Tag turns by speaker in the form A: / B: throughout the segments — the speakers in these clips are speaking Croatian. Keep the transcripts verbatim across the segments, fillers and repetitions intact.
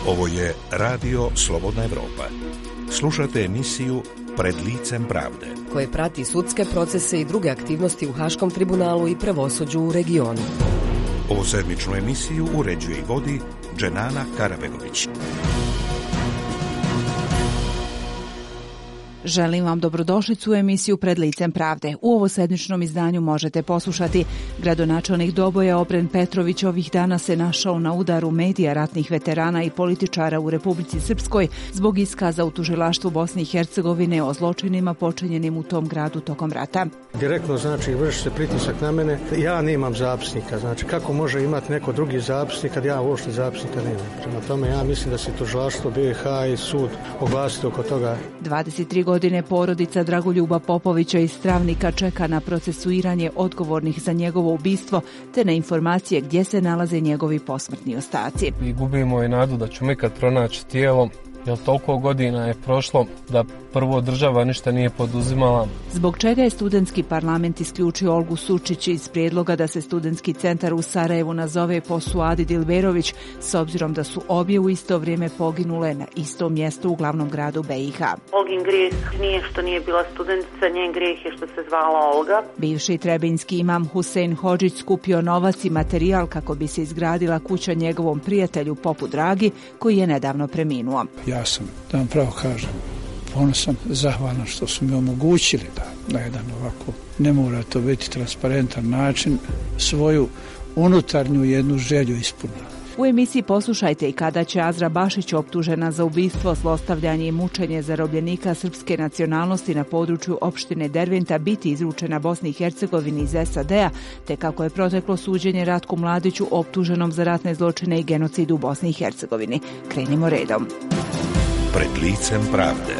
A: Ovo je Radio Slobodna Evropa. Slušate emisiju Pred licem pravde,
B: koje prati sudske procese i druge aktivnosti u Haškom tribunalu i pravosuđu u regionu.
A: Ovu sedmičnu emisiju uređuje i vodi Dženana Karabegović.
C: Želim vam dobrodošlicu u emisiju Pred licem pravde. U ovo sedmičnom izdanju možete poslušati: gradonačelnik Doboja Obren Petrović ovih dana se našao na udaru medija, ratnih veterana i političara u Republici Srpskoj zbog iskaza u tužilaštvu Bosne i Hercegovine o zločinima počinjenim u tom gradu tokom rata.
D: Direktno znači vrši se pritisak na mene. Ja nemam zapisnika. Znači kako može imati neko drugi zapisnik kad ja uopšte zapisnika nemam. Prema tome ja mislim da se tužilaštvo B i H i sud oglasiti oko toga.
C: dvadeset tri godine porodica Dragoljuba Popovića iz Travnika čeka na procesuiranje odgovornih za njegovo ubistvo te na informacije gdje se nalaze njegovi posmrtni ostaci.
E: I gubimo i nadu da ćemo ikad pronaći tijelo, jer toliko godina je prošlo da prvo država ništa nije poduzimala.
C: Zbog čega je studentski parlament isključio Olgu Sučić iz prijedloga da se studentski centar u Sarajevu nazove po Suadi Dilberović, s obzirom da su obje u isto vrijeme poginule na istom mjestu u glavnom gradu B i H.
F: Olgin grijeh nije što nije bila studentica, njen grijeh je što se zvala Olga.
C: Bivši trebinjski imam Husein Hodžić skupio novac i materijal kako bi se izgradila kuća njegovom prijatelju Popu Dragi, koji je nedavno preminuo.
G: Ja sam, da vam pravo kažem, ponosan, zahvalan što su mi omogućili da na jedan ovako, ne mora to biti transparentan način, svoju unutarnju jednu želju ispunila.
C: U emisiji poslušajte i kada će Azra Bašić, optužena za ubistvo, zlostavljanje i mučenje zarobljenika srpske nacionalnosti na području opštine Derventa, biti izručena Bosni i Hercegovini iz S A D-a, te kako je proteklo suđenje Ratku Mladiću, optuženom za ratne zločine i genocid u Bosni i Hercegovini. Krenimo redom.
A: Pred licem pravde.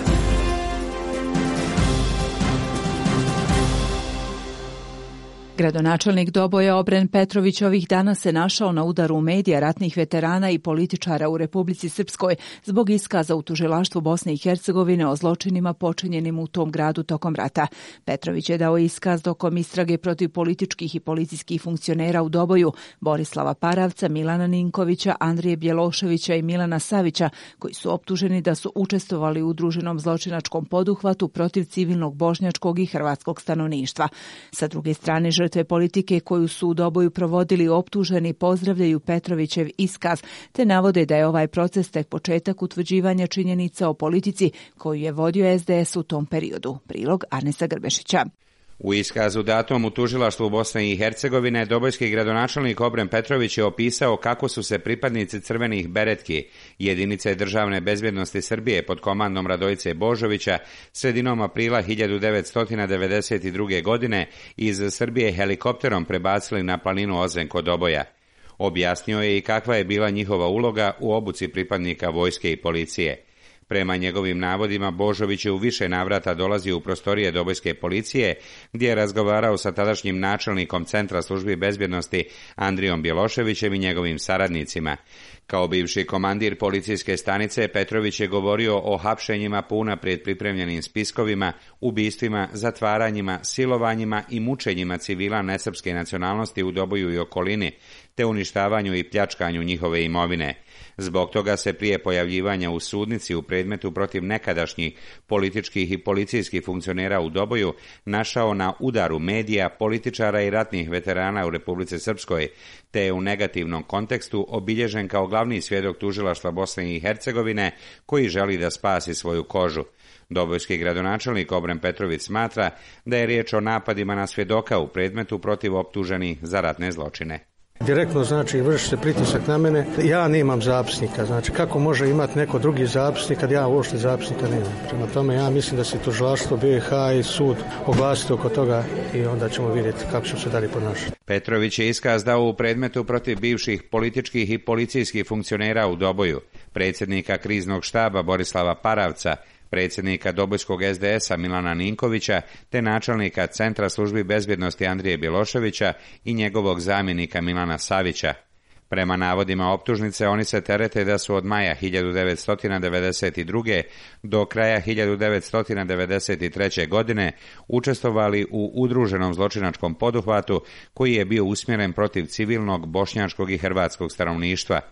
C: Gradonačelnik Doboja Obren Petrović ovih dana se našao na udaru medija, ratnih veterana i političara u Republici Srpskoj zbog iskaza u tužilaštvu Bosne i Hercegovine o zločinima počinjenim u tom gradu tokom rata. Petrović je dao iskaz tokom istrage protiv političkih i policijskih funkcionera u Doboju, Borislava Paravca, Milana Ninkovića, Andrije Bjeloševića i Milana Savića, koji su optuženi da su učestvovali u udruženom zločinačkom poduhvatu protiv civilnog bošnjačkog i hrvatskog stanovništva. Sa druge strane, žrtve politike koju su u Doboju provodili optuženi pozdravljaju Petrovićev iskaz, te navode da je ovaj proces tek početak utvrđivanja činjenica o politici koju je vodio S D S u tom periodu. Prilog Arnesa Grbešića.
H: U iskazu datom u tužilaštvu Bosne i Hercegovine, dobojski gradonačelnik Obren Petrović je opisao kako su se pripadnici crvenih beretki, jedinice državne bezbjednosti Srbije pod komandom Radojice Božovića, sredinom aprila hiljadu devetsto devedeset druge. godine iz Srbije helikopterom prebacili na planinu Ozren kod Doboja. Objasnio je i kakva je bila njihova uloga u obuci pripadnika vojske i policije. Prema njegovim navodima, Božović je u više navrata dolazio u prostorije Dobojske policije, gdje je razgovarao sa tadašnjim načelnikom Centra službi bezbjednosti Andrijom Bjeloševićem i njegovim saradnicima. Kao bivši komandir policijske stanice, Petrović je govorio o hapšenjima po unaprijed pripremljenim spiskovima, ubistvima, zatvaranjima, silovanjima i mučenjima civila nesrpske nacionalnosti u Doboju i okolini, te uništavanju i pljačkanju njihove imovine. Zbog toga se prije pojavljivanja u sudnici u predmetu protiv nekadašnjih političkih i policijskih funkcionera u Doboju našao na udaru medija, političara i ratnih veterana u Republici Srpskoj, te je u negativnom kontekstu obilježen kao glavni svjedok tužilaštva Bosne i Hercegovine koji želi da spasi svoju kožu. Dobojski gradonačelnik Obren Petrović smatra da je riječ o napadima na svjedoka u predmetu protiv optuženih za ratne zločine.
D: Direktno znači vrši se pritisak na mene. Ja nemam zapisnika. Znači kako može imati neko drugi zapisnik kad ja uopšte zapisnika nemam. Prema tome ja mislim da se tužilaštvo B i H i sud oglasiti oko toga i onda ćemo vidjeti kako ćemo se dalje ponašati.
H: Petrović je iskaz dao u predmetu protiv bivših političkih i policijskih funkcionera u Doboju, predsjednika kriznog štaba Borislava Paravca, predsjednika Dobojskog S D S-a Milana Ninkovića, te načelnika Centra službi bezbjednosti Andrije Bjeloševića i njegovog zamjenika Milana Savića. Prema navodima optužnice, oni se terete da su od maja hiljadu devetsto devedeset druge. do kraja hiljadu devetsto devedeset treće. godine učestvovali u udruženom zločinačkom poduhvatu koji je bio usmjeren protiv civilnog, bošnjačkog i hrvatskog stanovništva.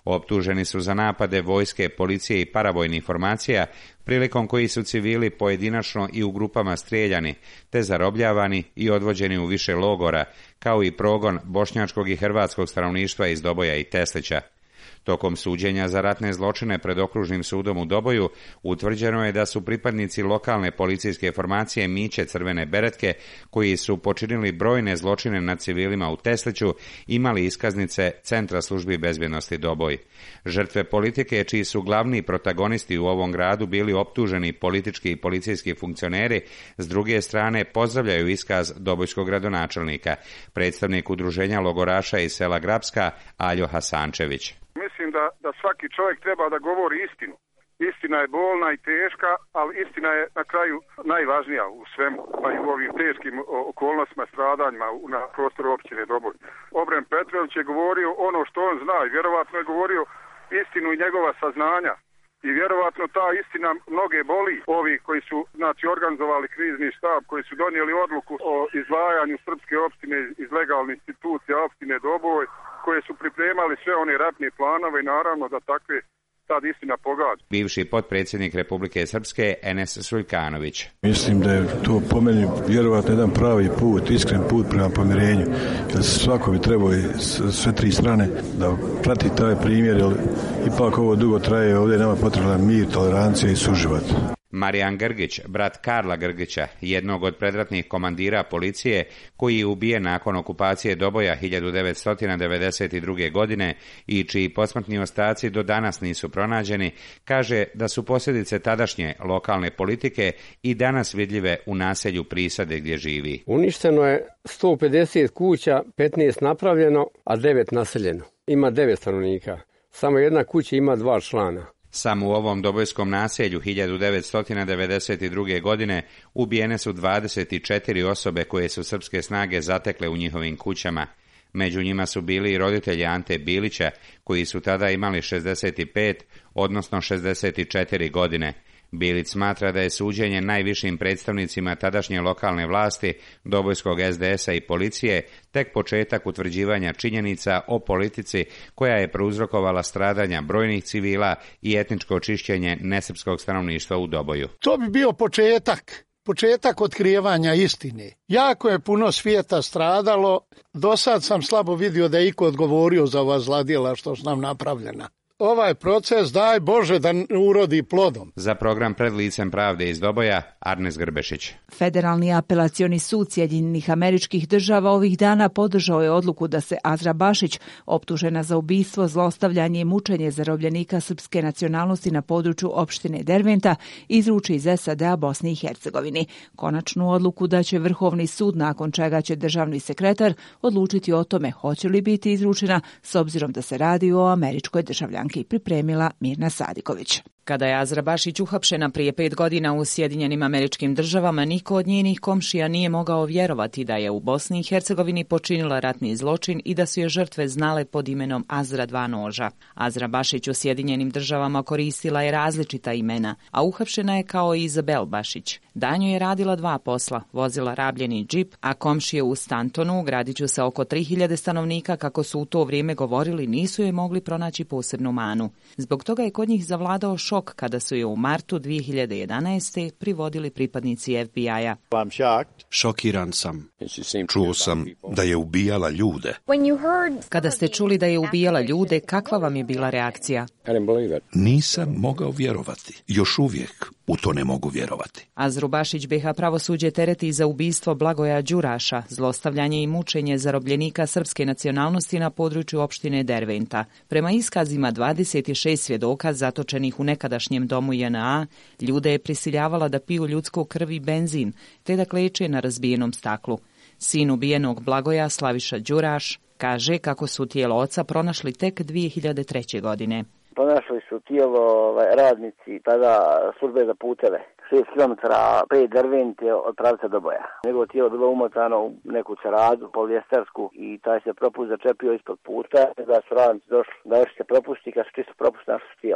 H: Optuženi su za napade vojske, policije i paravojnih formacija, prilikom koji su civili pojedinačno i u grupama strijeljani, te zarobljavani i odvođeni u više logora, kao i progon bošnjačkog i hrvatskog stanovništva iz Doboja i Teslića. Tokom suđenja za ratne zločine pred okružnim sudom u Doboju utvrđeno je da su pripadnici lokalne policijske formacije Miće Crvene beretke, koji su počinili brojne zločine nad civilima u Tesliću, imali iskaznice Centra službi bezbjednosti Doboj. Žrtve politike, čiji su glavni protagonisti u ovom gradu bili optuženi politički i policijski funkcioneri, s druge strane pozdravljaju iskaz dobojskog gradonačelnika, predstavnik udruženja logoraša iz sela Grapska Aljo Hasančević.
I: Mislim da, da svaki čovjek treba da govori istinu. Istina je bolna i teška, ali istina je na kraju najvažnija u svemu, pa i u ovim teškim okolnostima, stradanjima na prostoru općine Doboj. Obren Petrović je govorio ono što on zna i vjerovatno je govorio istinu i njegova saznanja. I vjerovatno ta istina mnoge boli. Ovi koji su znači organizovali krizni štab, koji su donijeli odluku o izdvajanju srpske opštine iz legalne institucije opštine Doboj, koje su pripremali sve one ratne planove i naravno da takve sad istina pogađa.
H: Bivši potpredsjednik Republike Srpske Enes Suljkanović.
J: Mislim da je to po meni vjerovatno jedan pravi put, iskren put prema pomirenju. Jer svako bi trebao sve tri strane da prati taj primjer, jer ipak ovo dugo traje, ovdje nama potreban mir, tolerancija i suživot.
H: Marijan Grgić, brat Karla Grgića, jednog od predratnih komandira policije, koji je ubijen nakon okupacije Doboja hiljadu devetsto devedeset druge. godine i čiji posmrtni ostaci do danas nisu pronađeni, kaže da su posljedice tadašnje lokalne politike i danas vidljive u naselju Prisade gdje živi.
K: Uništeno je sto pedeset kuća, petnaest napravljeno, a devet naseljeno. Ima devet stanovnika. Samo jedna kuća ima dva člana.
H: Samo u ovom dobojskom naselju hiljadu devetsto devedeset druge. godine ubijene su dvadeset četiri osobe koje su srpske snage zatekle u njihovim kućama. Među njima su bili i roditelji Ante Bilića, koji su tada imali šezdeset pet, odnosno šezdeset četiri godine. Bilić smatra da je suđenje najvišim predstavnicima tadašnje lokalne vlasti, dobojskog es de esa i policije, tek početak utvrđivanja činjenica o politici koja je prouzrokovala stradanja brojnih civila i etničko čišćenje nesrpskog stanovništva u Doboju.
G: To bi bio početak. Početak otkrivanja istine. Jako je puno svijeta stradalo. Do sad sam slabo vidio da je iko odgovorio za ova zladjela što su nam napravljena. Ovaj proces, daj Bože, da urodi plodom.
H: Za program Pred licem pravde iz Doboja, Arnes Grbešić.
C: Federalni apelacioni sud Sjedinjenih Američkih Država ovih dana podržao je odluku da se Azra Bašić, optužena za ubistvo, zlostavljanje i mučenje zarobljenika srpske nacionalnosti na području opštine Derventa, izruči iz es a de a Bosni i Hercegovini. Konačnu odluku da će Vrhovni sud, nakon čega će državni sekretar odlučiti o tome hoće li biti izručena, s obzirom da se radi o američkoj državljanki, pripremila Mirna Sadiković. Kada je Azra Bašić uhapšena prije pet godina u Sjedinjenim Američkim Državama, niko od njenih komšija nije mogao vjerovati da je u Bosni i Hercegovini počinila ratni zločin i da su je žrtve znale pod imenom Azra dva noža. Azra Bašić u Sjedinjenim Državama koristila je različita imena, a uhapšena je kao i Izabel Bašić. Danju je radila dva posla, vozila rabljeni džip, a komšije u Stantonu, u gradiću sa oko tri hiljade stanovnika, kako su u to vrijeme govorili, nisu je mogli pronaći posebnu manu. Zbog toga je kod njih zavladao šok kada su je u martu dvije hiljade jedanaeste. privodili pripadnici ef bi a.
L: Šokiran sam. Čuo sam da je ubijala ljude.
C: Kada ste čuli da je ubijala ljude, kakva vam je bila reakcija?
L: Nisam mogao vjerovati. Još uvijek u to ne mogu vjerovati.
C: Azru Bašić be ha pravosuđe tereti za ubistvo Blagoja Đuraša, zlostavljanje i mučenje zarobljenika srpske nacionalnosti na području opštine Derventa. Prema iskazima dvadeset šest svjedoka zatočenih u nekadašnjem domu je en a, ljude je prisiljavala da piju ljudsku krv i benzin, te da kleče na razbijenom staklu. Sin ubijenog Blagoja, Slaviša Đuraš, kaže kako su tijelo oca pronašli tek dvije hiljade treće. godine.
M: Pronašli su tijelo radnici tada službe za puteve, šest kilometara pre Dervente od pravca Doboja. Njegovo tijelo bilo umotano u neku čaradu polijestersku i taj se propust začepio ispod puta, da su radnici došli da još se propusti, kad su čisto propusti našli tijelo.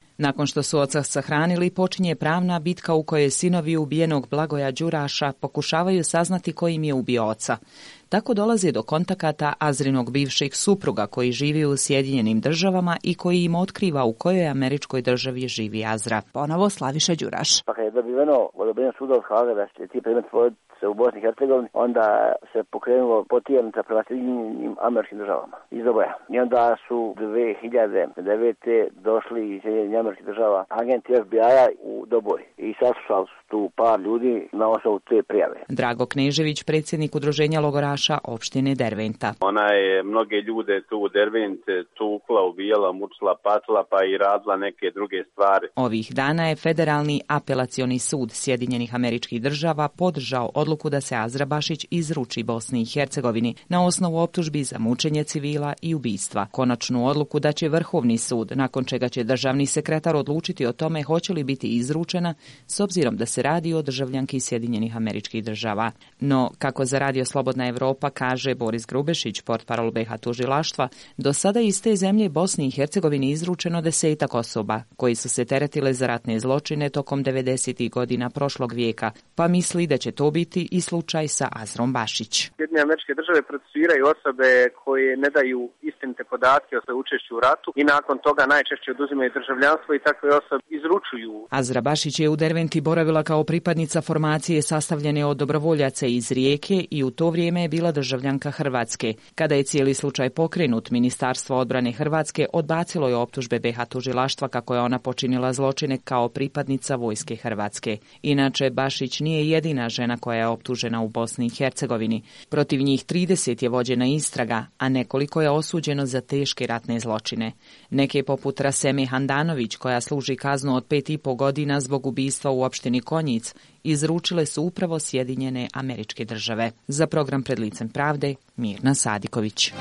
C: Nakon što su oca sahranili, počinje pravna bitka u kojoj sinovi ubijenog Blagoja Đuraša pokušavaju saznati ko im je ubio oca. Tako dolazi do kontakata Azrinog bivšeg supruga koji živi u Sjedinjenim državama i koji im otkriva u kojoj američkoj državi živi Azra. Ponovo Slaviša Đuraš.
M: Pa kad je dobiveno odobrenje suda od Haaga da će ti predmet voditi se u Bosni i Hercegovini, onda se pokrenulo potjernica prema Sjedinjenim američkim državama iz oboja. I onda su dve hiljade devete došli iz Sjedinjenih američkih država agenti F B I-a u Doboj i saslušali su tu par ljudi na osnovu te prijave.
C: Drago Knežević, predsjednik udruženja logoraša opštine Derventa.
N: Ona je mnoge ljude tu u Dervente tukla, ubijala, mučila, patila pa i radila neke druge stvari.
C: Ovih dana je Federalni apelacioni sud Sjedinjenih američkih država podržao odluku da se Azra Bašić izruči Bosni i Hercegovini na osnovu optužbi za mučenje civila i ubistva. Konačnu odluku da će Vrhovni sud, nakon čega će državni sekretar odlučiti o tome hoće li biti izručena, s obzirom da se radi o državljanki Sjedinjenih američkih država. No, kako za Radio Slobodna Evropa kaže Boris Grubešić, portparol B iH tužilaštva, do sada iz te zemlje Bosni i Hercegovini izručeno desetak osoba koji su se teretile za ratne zločine tokom devedesetih godina prošlog vijeka, pa misli da će to biti i slučaj sa Azrom Bašić.
O: Sjedinjene američke države procesuiraju osobe koje ne daju istinite podatke o svojoj učešću u ratu i nakon toga najčešće oduzimaju državljanstvo i takve osobe izručuju.
C: Azra Bašić je u Derventi boravila kao pripadnica formacije sastavljene od dobrovoljaca iz Rijeke i u to vrijeme je bila državljanka Hrvatske. Kada je cijeli slučaj pokrenut, Ministarstvo odbrane Hrvatske odbacilo je optužbe B iH tužilaštva kako je ona počinila zločine kao pripadnica vojske Hrvatske. Inače, Bašić nije jedina žena koja je optužena u Bosni i Hercegovini. Protiv njih trideset je vođena istraga, a nekoliko je osuđeno za teške ratne zločine. Neke poput Raseme Handanović, koja služi kaznu od pet i po godina zbog ubistva u opštini Konjic, izručile su upravo Sjedinjene američke države. Za program Pred licem pravde, Mirna Sadiković.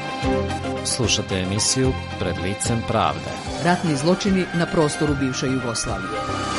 P: Slušate emisiju Pred licem pravde.
B: Ratni zločini na prostoru bivše Jugoslavije.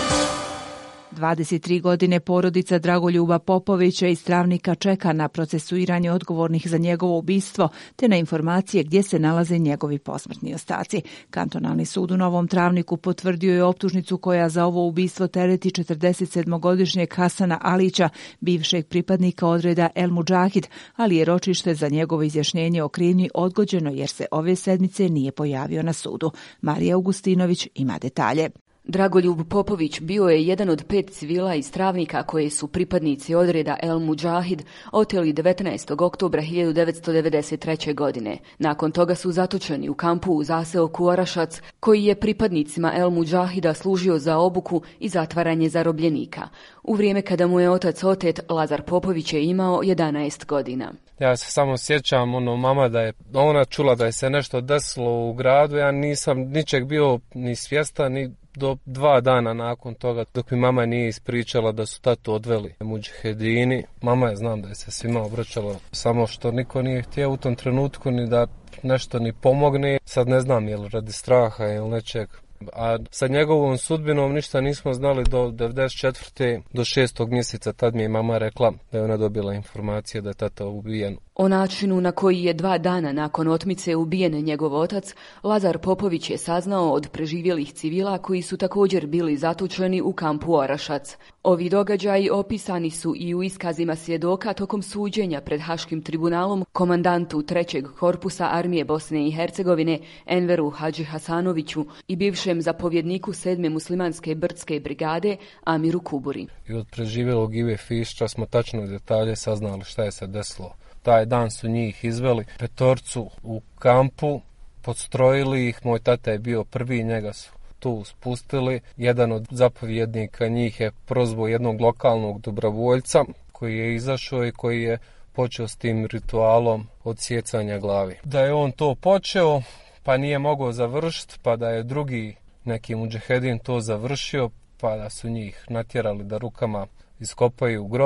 C: dvadeset tri godine porodica Dragoljuba Popovića iz Travnika čeka na procesuiranje odgovornih za njegovo ubistvo te na informacije gdje se nalaze njegovi posmrtni ostaci. Kantonalni sud u Novom Travniku potvrdio je optužnicu koja za ovo ubistvo tereti četrdesetsedmogodišnjeg Hasana Alića, bivšeg pripadnika odreda El Mudžahid, ali je ročište za njegovo izjašnjenje o krivnji odgođeno jer se ove sedmice nije pojavio na sudu. Marija Augustinović ima detalje.
Q: Dragoljub Popović bio je jedan od pet civila iz Travnika koje su pripadnici odreda El Mudžahid oteli devetnaestog oktobra hiljadu devetsto devedeset treće. godine. Nakon toga su zatočeni u kampu u zaseoku Orašac, koji je pripadnicima El Mudžahida služio za obuku i zatvaranje zarobljenika. U vrijeme kada mu je otac otet, Lazar Popović je imao jedanaest godina.
E: Ja se samo sjećam, ono, mama da je, ona čula da je se nešto desilo u gradu, ja nisam ničeg bio ni svjestan, ni do dva dana nakon toga, dok mi mama nije ispričala da su tatu odveli mudžahedini. Mama je, znam da je se svima obraćala, samo što niko nije htio u tom trenutku ni da nešto ni pomogne. Sad ne znam je li radi straha ili nečeg. A sa njegovom sudbinom ništa nismo znali do devedeset četvrte do šestog mjeseca. Tad mi je mama rekla da je ona dobila informacije da je tata ubijen.
Q: O načinu na koji je dva dana nakon otmice ubijen njegov otac, Lazar Popović je saznao od preživjelih civila koji su također bili zatočeni u kampu Orašac. Ovi događaji opisani su i u iskazima svjedoka tokom suđenja pred Haškim tribunalom komandantu trećeg korpusa armije Bosne i Hercegovine Enveru Hadži Hasanoviću i bivšem zapovjedniku sedme muslimanske brdske brigade Amiru Kuburi.
E: I od preživjelog Ive Fišća smo tačno detalje saznali šta je se desilo. Taj dan su njih izveli petorcu u kampu, podstrojili ih, moj tata je bio prvi, njega su tu spustili. Jedan od zapovjednika njih je prozvao jednog lokalnog dobrovoljca koji je izašao i koji je počeo s tim ritualom odsjecanja glavi. Da je on to počeo, pa nije mogao završiti, pa da je drugi neki mudžahedin to završio, pa da su njih natjerali da rukama iskopaju grob,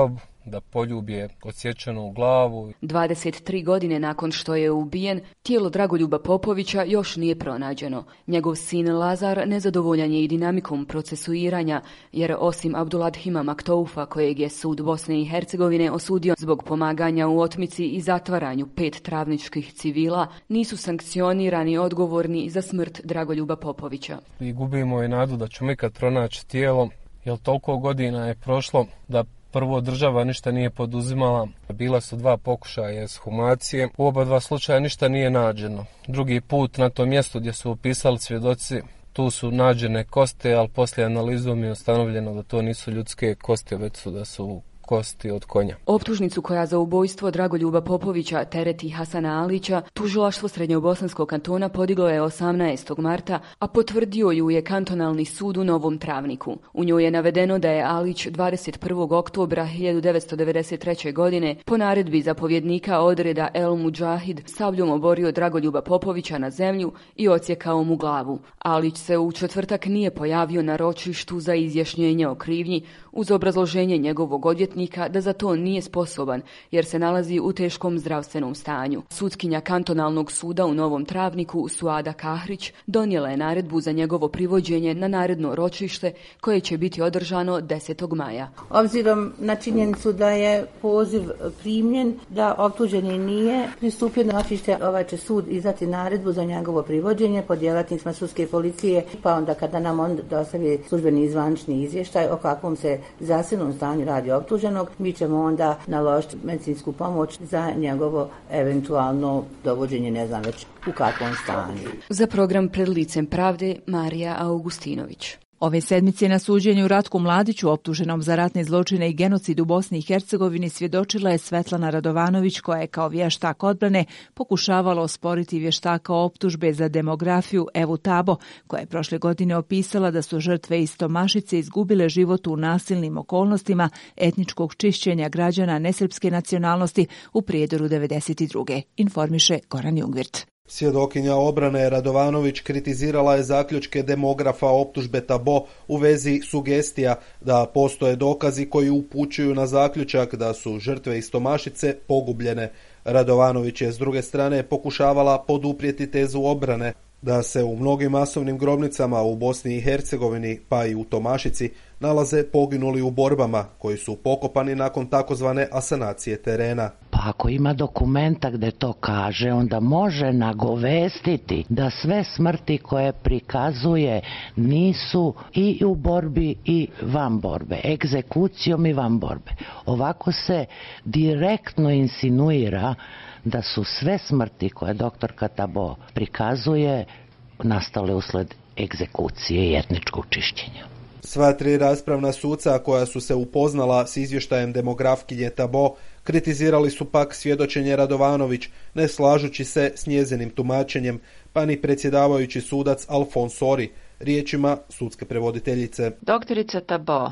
E: da poljubije odsječenu glavu.
Q: dvadeset tri godine nakon što je ubijen, tijelo Dragoljuba Popovića još nije pronađeno. Njegov sin Lazar nezadovoljan je i dinamikom procesuiranja, jer osim Abduladhima Maktoufa, kojeg je sud Bosne i Hercegovine osudio zbog pomaganja u otmici i zatvaranju pet travničkih civila, nisu sankcionirani odgovorni za smrt Dragoljuba Popovića.
E: I gubimo i nadu da ćemo ikad pronaći tijelo, jer toliko godina je prošlo da prvo država ništa nije poduzimala. Bila su dva pokušaja ekshumacije. U oba dva slučaja ništa nije nađeno. Drugi put na tom mjestu gdje su opisali svjedoci, tu su nađene koste, ali poslije analizom je ustanovljeno da to nisu ljudske kosti, već su da su kosti od konja.
Q: Optužnicu koja za ubojstvo Dragoljuba Popovića tereti Hasana Alića, tužilaštvo Srednjobosanskog kantona podiglo je osamnaestog marta, a potvrdio ju je kantonalni sud u Novom Travniku. U njoj je navedeno da je Alić dvadeset prvog oktobra hiljadu devetsto devedeset treće. godine po naredbi zapovjednika odreda El Mudžahid sabljom oborio Dragoljuba Popovića na zemlju i odsjekao mu glavu. Alić se u četvrtak nije pojavio na ročištu za izjašnjenje o krivnji, uz obrazloženje njegovog odvjetnika da za to nije sposoban jer se nalazi u teškom zdravstvenom stanju. Sutkinja kantonalnog suda u Novom Travniku Suada Kahrić donijela je naredbu za njegovo privođenje na naredno ročište koje će biti održano desetog maja.
R: Obzirom na činjenicu da je poziv primljen, da optuženi nije pristupio na ročište, ovaj će sud izdati naredbu za njegovo privođenje po djelatnicima sudske policije, pa onda kada nam on dostavi službeni zvanični izvještaj o kakvom se zdravstvenom stanju radi optužen, mi ćemo onda naložiti medicinsku pomoć za njegovo eventualno dovođenje, ne znam već u kakvom stanju.
Q: Za program Pred licem pravde, Marija Augustinović.
C: Ove sedmice na suđenju Ratku Mladiću, optuženom za ratne zločine i genocid u Bosni i Hercegovini, svjedočila je Svetlana Radovanović, koja je kao vještak odbrane pokušavala osporiti vještaka optužbe za demografiju Evu Tabo, koja je prošle godine opisala da su žrtve iz Tomašice izgubile život u nasilnim okolnostima etničkog čišćenja građana nesrpske nacionalnosti u Prijedoru devedeset druge. Informiše Goran Jungvirt.
S: Svjedokinja obrane Radovanović kritizirala je zaključke demografa optužbe Tabo u vezi sugestija da postoje dokazi koji upućuju na zaključak da su žrtve iz Tomašice pogubljene. Radovanović je s druge strane pokušavala poduprijeti tezu obrane da se u mnogim masovnim grobnicama u Bosni i Hercegovini, pa i u Tomašici, nalaze poginuli u borbama koji su pokopani nakon takozvane asanacije terena.
T: Pa ako ima dokumenta gdje to kaže, onda može nagovestiti da sve smrti koje prikazuje nisu i u borbi i van borbe, egzekucijom i van borbe. Ovako se direktno insinuira da su sve smrti koje doktorka Tabo prikazuje nastale usled egzekucije i etničkog čišćenja.
S: Sva tri raspravna suca koja su se upoznala s izvještajem demografkinje Tabo kritizirali su pak svjedočenje Radovanović, ne slažući se s njezinim tumačenjem, pa ni predsjedavajući sudac Alfonsori, riječima sudske prevoditeljice.
U: Doktorica Tabo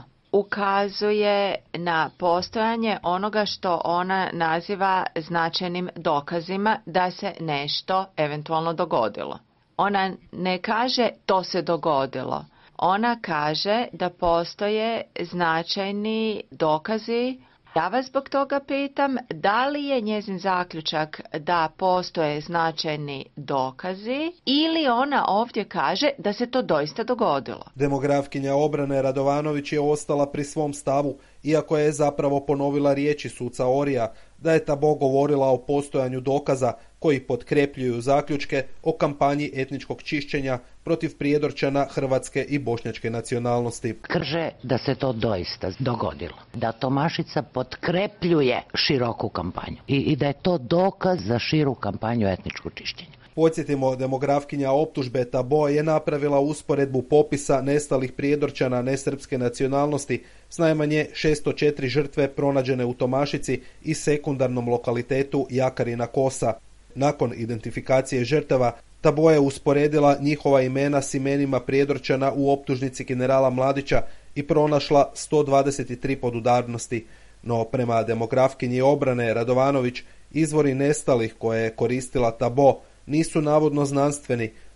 U: ukazuje na postojanje onoga što ona naziva značajnim dokazima da se nešto eventualno dogodilo. Ona ne kaže to se dogodilo. Ona kaže da postoje značajni dokazi. Ja vas zbog toga pitam, da li je njezin zaključak da postoje značajni dokazi ili ona ovdje kaže da se to doista dogodilo?
S: Demografkinja obrane Radovanović je ostala pri svom stavu, iako je zapravo ponovila riječi suca Orija da je Tabo govorila o postojanju dokaza koji potkrepljuju zaključke o kampanji etničkog čišćenja protiv Prijedorčana hrvatske i bošnjačke nacionalnosti.
T: Kaže da se to doista dogodilo, da Tomašica potkrepljuje široku kampanju i, i da je to dokaz za širu kampanju etničkog čišćenja.
S: Podsjetimo, demografkinja optužbe Tabo je napravila usporedbu popisa nestalih Prijedorčana nesrpske nacionalnosti s najmanje šesto četiri žrtve pronađene u Tomašici i sekundarnom lokalitetu Jakarina Kosa. Nakon identifikacije žrtava, Tabo je usporedila njihova imena s imenima Prijedorčana u optužnici generala Mladića i pronašla sto dvadeset tri podudarnosti. No prema demografkinji obrane Radovanović, izvori nestalih koje je koristila Tabo nisu navodno znanstveni,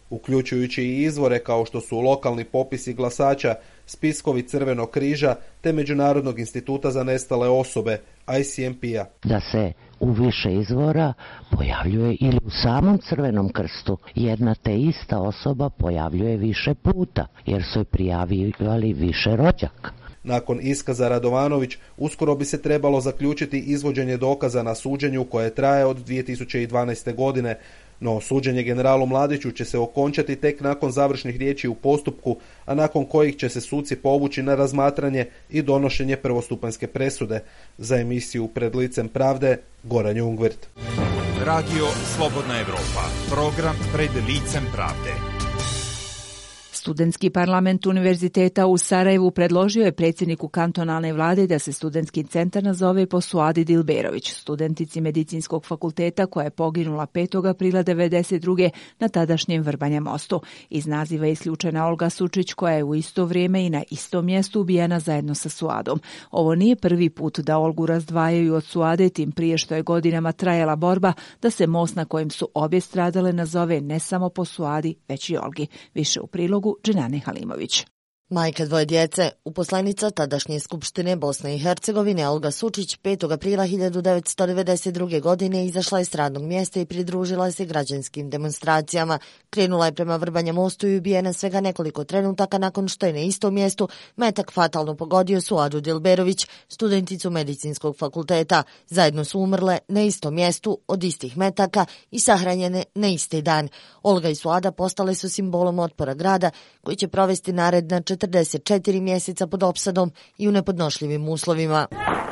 S: uključujući i izvore kao što su lokalni popisi glasača, spiskovi Crvenog križa te Međunarodnog instituta za nestale osobe, I C M P-a.
T: Da se u više izvora pojavljuje ili u samom Crvenom krstu jedna te ista osoba pojavljuje više puta, jer su je prijavljivali više rođaka.
S: Nakon iskaza Radovanović, uskoro bi se trebalo zaključiti izvođenje dokaza na suđenju koje traje od dvije tisuće dvanaeste. godine, no suđenje generalu Mladiću će se okončati tek nakon završnih riječi u postupku, a nakon kojih će se suci povući na razmatranje i donošenje prvostupanjske presude. Za emisiju Pred licem pravde, Goran Jungwirth.
A: Radio Slobodna Evropa, program Pred licem pravde.
C: Studentski parlament Univerziteta u Sarajevu predložio je predsjedniku kantonalne vlade da se studentski centar nazove po Suadi Dilberović, studentici medicinskog fakulteta koja je poginula petog aprila devedeset druge na tadašnjem Vrbanja mostu. Iz naziva je isključena Olga Sučić koja je u isto vrijeme i na istom mjestu ubijena zajedno sa Suadom. Ovo nije prvi put da Olgu razdvajaju od Suade, tim prije što je godinama trajala borba da se most na kojem su obje stradale nazove ne samo po Suadi, već i Olgi. Više u prilogu Dženane Halimović.
F: Majka dvoje djece, uposlenica tadašnje Skupštine Bosne i Hercegovine Olga Sučić petog aprila hiljadu devetsto devedeset druge. godine izašla je s radnog mjesta i pridružila se građanskim demonstracijama. Krenula je prema Vrbanja mostu i ubijena svega nekoliko trenutaka nakon što je na istom mjestu metak fatalno pogodio Suadu Dilberović, studenticu medicinskog fakulteta. Zajedno su umrle na istom mjestu od istih metaka i sahranjene na isti dan. Olga i Suada postale su simbolom otpora grada koji će provesti naredna četrdeset četiri mjeseca pod opsadom i u nepodnošljivim uslovima.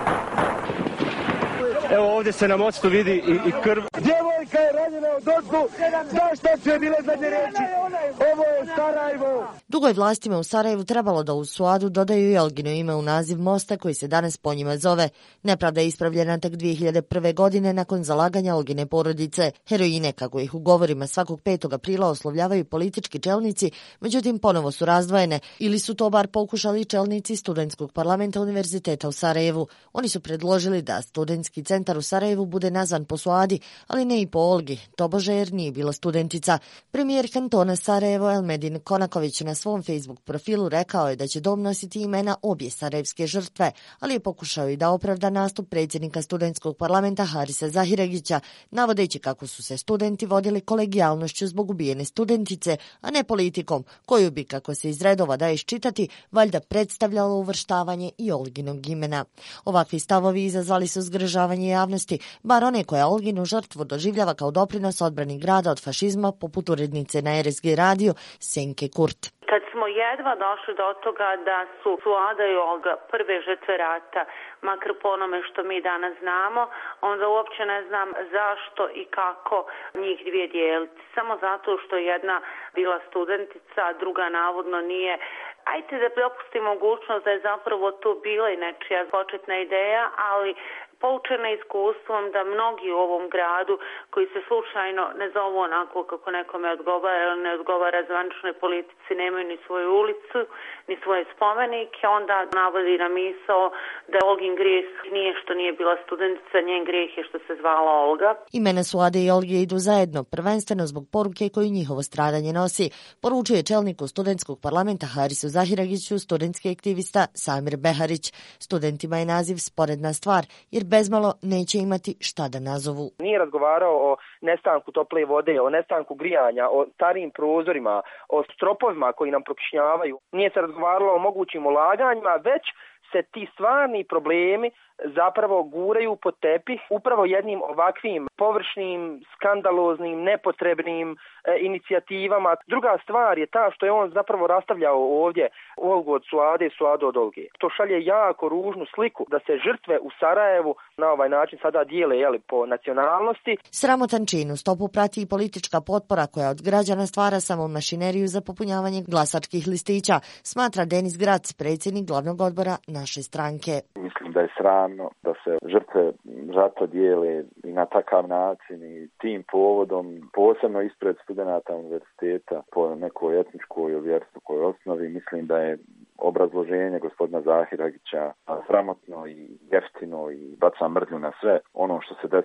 V: Evo ovdje se na mostu vidi i, i krv. Djevojka je ranjena od ozgu. Znaš šta su je bile zadnje reći? Ovo je Sarajevo.
F: Dugo je vlastima u Sarajevu trebalo da u Suadu dodaju i Olgino ime u naziv mosta koji se danas po njima zove. Nepravda je ispravljena tek dvije hiljade prve. godine nakon zalaganja Olgine porodice. Heroine, kako ih u govorima svakog petog aprila oslovljavaju politički čelnici, međutim ponovo su razdvojene, ili su to bar pokušali čelnici studentskog parlamenta Univerziteta u Sarajevu. Oni su predložili da studentski centar u Sarajevu bude nazvan po Suadi, ali ne i po Olgi, tobože jer nije bila studentica. Premijer kantona Sarajevo Elmedin Konaković na svom Facebook profilu rekao je da će dom nositi imena obje sarajevske žrtve, ali je pokušao i da opravda nastup predsjednika studentskog parlamenta Harisa Zahiregića, navodeći kako su se studenti vodili kolegijalnošću zbog ubijene studentice, a ne politikom, koju bi, kako se iz redova da iščitati, valjda predstavljalo uvrštavanje i Olginog imena. Ovakvi stavovi izazvali su zgražavanje javnosti, bar one koja Olginu žrtvu doživljava kao doprinos odbrani grada od fašizma, poput urednice na R S G radio Senke Kurt.
W: Kad smo jedva došli do toga da su Suada i Olga prve žrtve rata, makar po onome što mi danas znamo, onda uopće ne znam zašto i kako njih dvije dijeliti. Samo zato što je jedna bila studentica, a druga navodno nije. Ajde da propustim mogućnost da je zapravo to bila i nečija početna ideja, ali poučena iskustvom da mnogi u ovom gradu koji se slučajno ne zovu onako kako nekome odgovara ili ne odgovara zvaničnoj politici, nemaju ni svoju ulicu, ni svoje spomenike, onda navodi na misao da Olgin grijeh nije što nije bila studentica, njen grijeh je što se zvala Olga.
F: Imena Suade i Olge idu zajedno, prvenstveno zbog poruke koju njihovo stradanje nosi, poručuje čelniku studentskog parlamenta Harisu Zahiragiću studentski aktivista Samir Beharić. Studentima je naziv sporedna stvar, jer bezmalo neće imati šta da nazovu.
V: Nije razgovarao o nestanku tople vode, o nestanku grijanja, o starijim prozorima, o stropovima koji nam prokišnjavaju. Nije se razgovaralo o mogućim ulaganjima, već se ti stvarni problemi zapravo guraju pod tepih upravo jednim ovakvim površnim, skandaloznim, nepotrebnim e, inicijativama. Druga stvar je ta što je on zapravo rastavljao ovdje Olgu od Suade, Suadu od Olge. To šalje jako ružnu sliku da se žrtve u Sarajevu na ovaj način sada dijele jeli, po nacionalnosti.
F: Sramotan čin u stopu prati i politička potpora koja od građana stvara samo mašineriju za popunjavanje glasačkih listića, smatra Denis Grac, predsjednik glavnog odbora naše stranke.
X: Mislim da je sramno da se žrtve rata dijele i na takav način i tim povodom, posebno ispred studenata univerziteta po nekoj etničkoj ili vjerskoj osnovi. Mislim da je obrazloženje gospodina Zahiragića sramotno i jeftino i baca mrlju na sve ono što se desilo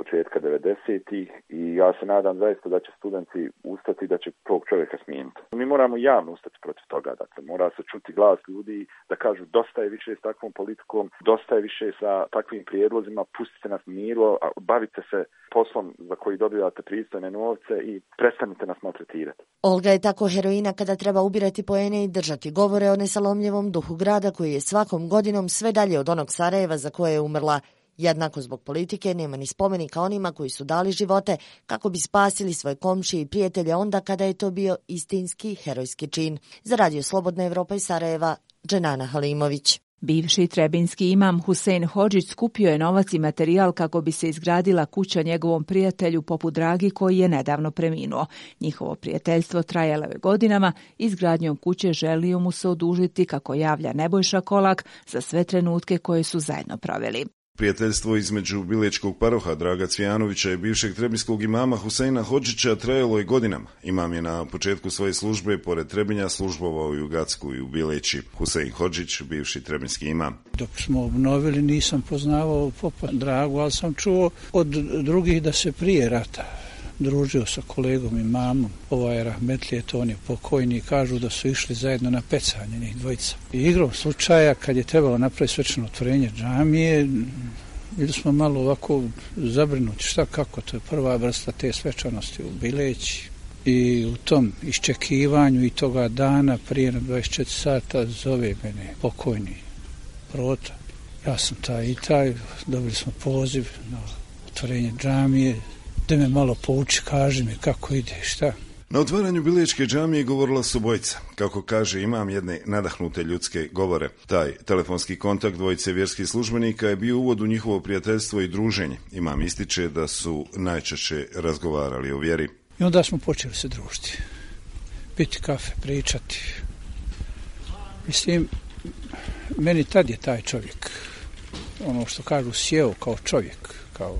X: početka devedesetih i ja se nadam zaista da će studenti ustati da će tog čovjeka smijeniti. Mi moramo javno ustati protiv toga, dakle mora se čuti glas ljudi da kažu dosta je više s takvom politikom, dosta je više sa takvim prijedlozima, pustite nas miru, bavite se poslom za koji dobivate pristojne novce i prestanite nas maltretirati.
F: Olga je tako heroina kada treba ubirati poene i držati govore o nesalomljivom duhu grada koji je svakom godinom sve dalje od onog Sarajeva za koje je umrla. Jednako zbog politike nema ni spomenika onima koji su dali živote kako bi spasili svoje komšije i prijatelje onda kada je to bio istinski herojski čin. Za Radio Slobodna Evropa iz Sarajeva, Dženana Halimović.
C: Bivši trebinski imam Husein Hodžić skupio je novac i materijal kako bi se izgradila kuća njegovom prijatelju Popu Dragi koji je nedavno preminuo. Njihovo prijateljstvo trajalo je godinama, izgradnjom kuće želio mu se odužiti, kako javlja Nebojša Kolak, za sve trenutke koje su zajedno proveli.
D: Prijateljstvo između bilečkog paroha Draga Cvijanovića i bivšeg trebinskog imama Huseina Hodžića trajalo je godinama. Imam je na početku svoje službe pored Trebinja službovao i u Gacku i u Bileći. Husein Hodžić, bivši trebinski imam.
G: Dok smo obnovili nisam poznavao Popa Dragu, ali sam čuo od drugih da se prije rata družio sa kolegom imamom. Ovaj rahmetli, to on je pokojni, kažu da su išli zajedno na pecanje njih dvojica. I igrom slučaja, kad je trebalo napraviti svečano otvorenje džamije, bili smo malo ovako zabrinuti šta kako, to je prva vrsta te svečanosti u Bileći. I u tom iščekivanju i toga dana prije na dvadeset četiri sata zove mene pokojni Prota. Ja sam taj i taj, dobili smo poziv na otvorenje džamije, da me malo pouči, kaži mi kako ide, šta.
D: Na otvaranju Bilečke džamije govorila su bojica. Kako kaže, imam jedne nadahnute ljudske govore. Taj telefonski kontakt dvojice vjerskih službenika je bio uvod u njihovo prijateljstvo i druženje. Imam ističe da su najčešće razgovarali o vjeri.
G: I onda smo počeli se družiti. Piti kafe, pričati. Mislim, meni tad je taj čovjek, ono što kažu, sjeo kao čovjek, kao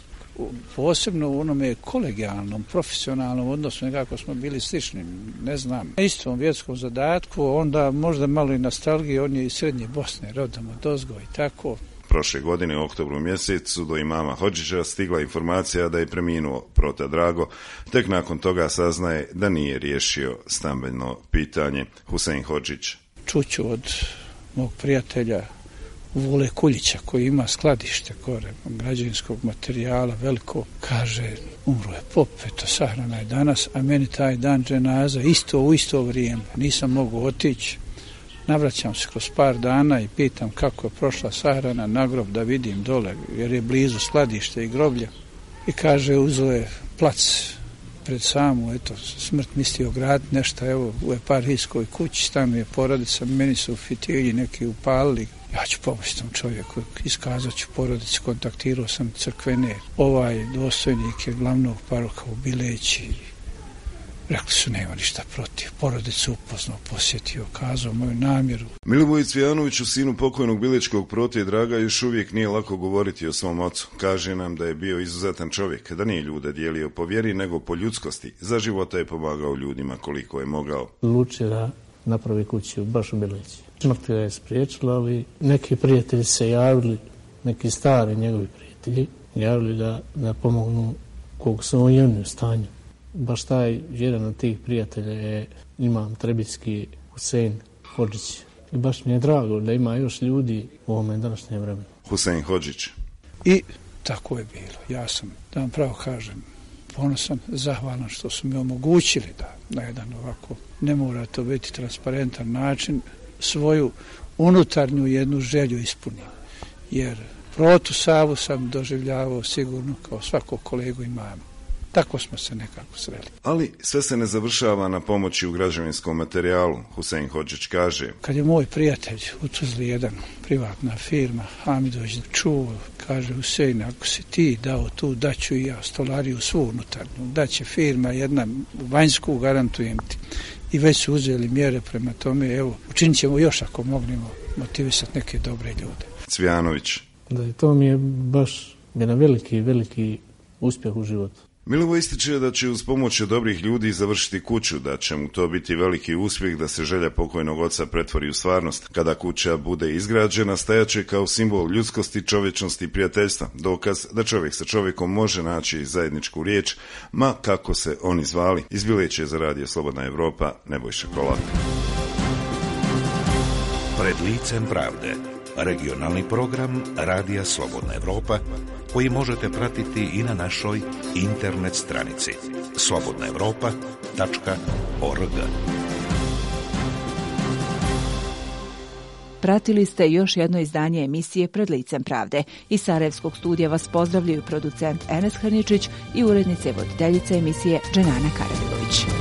G: posebno u onome kolegijalnom, profesionalnom odnosu, nekako smo bili slični, ne znam, na istom vjerskom zadatku, onda možda malo i nostalgije, on je iz Srednje Bosne, rodom od ozgo i tako.
D: Prošle godine u oktobru mjesecu do imama Hodžića stigla informacija da je preminuo Prota Drago, tek nakon toga saznaje da nije riješio stambeno pitanje. Husein Hodžić.
G: Čuću od mog prijatelja Vule Kuljića koji ima skladište gore građevinskog materijala veliko, kaže umro je pop, eto sahrana je danas, a meni taj dan dženaza isto u isto vrijeme, nisam mogu otići. Navraćam se kroz par dana i pitam kako je prošla sahrana na grob da vidim dole, jer je blizu skladište i groblja. I kaže, uzeo je plac pred samu, eto, smrt mislio graditi nešto, evo, u eparhijskoj kući, tamo je porodica, meni su fitilji neki upalili. Ja ću pomoći tom čovjeku, iskazat ću porodicu, kontaktirao sam crkvene, ovaj dostojnik je glavnog paroha u Bileći. Rekli su, nema ništa protiv. Porodicu upoznao, posjetio, kazao moju namjeru.
D: Milivoju Cvijanoviću, sinu pokojnog bilečkog Prote Draga, još uvijek nije lako govoriti o svom ocu. Kaže nam da je bio izuzetan čovjek, da nije ljude dijelio po vjeri, nego po ljudskosti. Za života je pomagao ljudima koliko je mogao.
I: Luči da napravi kuću baš u Bileći. Smrt ga je spriječila, ali neki prijatelji se javili, neki stari njegovi prijatelji, javili da, da pomognu koliko su on jevni u stanju. Baš taj jedan od tih prijatelja je imam trebinski Husein Hodžić. I baš mi je drago da ima još ljudi u ovome današnjem vremenu.
D: Husein Hodžić.
G: I tako je bilo. Ja sam, da vam pravo kažem, ponosan, zahvalan što su mi omogućili da na jedan ovako, ne mora to biti transparentan način, svoju unutarnju jednu želju ispunim. Jer Protu Savu sam doživljavao sigurno kao svakog kolegu imama. Tako smo se nekako sreli.
D: Ali sve se ne završava na pomoći u građevinskom materijalu, Husein Hodžić kaže.
G: Kad je moj prijatelj u Tuzli jedan privatna firma, Hamidović, čuo, kaže Husein, ako si ti dao tu, daću i ja stolariju svu unutarnju, daće firma jedna vanjsku, garantujem ti. I već su uzeli mjere prema tome, evo, učinit ćemo još ako mognemo motivisati neke dobre ljude.
D: Cvijanović.
I: Da, to mi je baš jedan veliki, veliki uspjeh u životu.
D: Milovo ističe da će uz pomoć dobrih ljudi završiti kuću, da će mu to biti veliki uspjeh da se želja pokojnog oca pretvori u stvarnost. Kada kuća bude izgrađena, stajaće kao simbol ljudskosti, čovječnosti i prijateljstva. Dokaz da čovjek sa čovjekom može naći zajedničku riječ, ma kako se oni zvali. Iz Bileće za Radio Slobodna Evropa, Nebojša Kolak.
A: Pred licem pravde. Regionalni program Radija Slobodna Evropa, koji možete pratiti i na našoj internet stranici slobodna evropa tačka org.
C: Pratili ste još jedno izdanje emisije Pred licem pravde. Iz Sarajevskog studija vas pozdravljaju producent Enes Hrničić i urednice voditeljice emisije Dženana Karavilović.